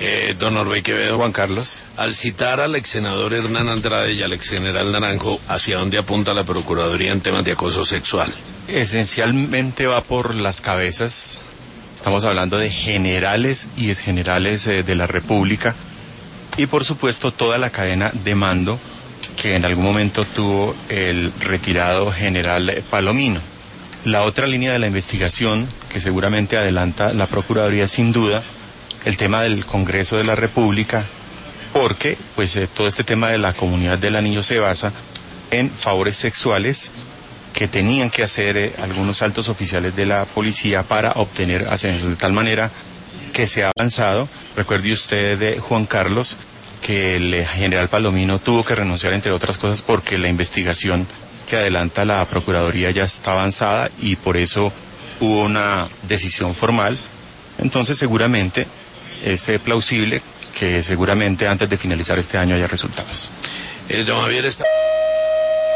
Don Orbey Quevedo. Juan Carlos. Al citar al ex senador Hernán Andrade y al ex general Naranjo, ¿hacia dónde apunta la Procuraduría en temas de acoso sexual? Esencialmente va por las cabezas. Estamos hablando de generales y exgenerales de la República y por supuesto toda la cadena de mando que en algún momento tuvo el retirado general Palomino. La otra línea de la investigación que seguramente adelanta la Procuraduría sin duda, el tema del Congreso de la República, porque pues todo este tema de la comunidad del Anillo se basa en favores sexuales que tenían que hacer algunos altos oficiales de la policía para obtener ascensos, de tal manera que se ha avanzado. Recuerde usted, Juan Carlos, que el general Palomino tuvo que renunciar, entre otras cosas, porque la investigación que adelanta la Procuraduría ya está avanzada y por eso hubo una decisión formal. Entonces seguramente es plausible que seguramente antes de finalizar este año haya resultados. Don Javier está...